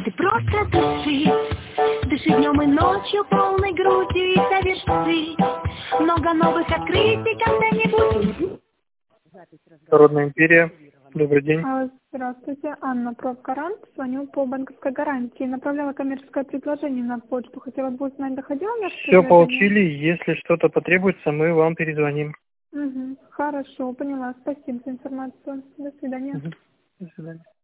Ты просто дыши, дыши днем и ночью полной грудью и соверши много новых открытий когда-нибудь. Народная империя. Добрый день. Здравствуйте, Анна Профгарант. Звоню по банковской гарантии. Направляла коммерческое предложение на почту. Хотела бы узнать, доходило наше Все предложение? получили. Если что-то потребуется, мы вам перезвоним. Хорошо, поняла. Спасибо за информацию. До свидания. До свидания.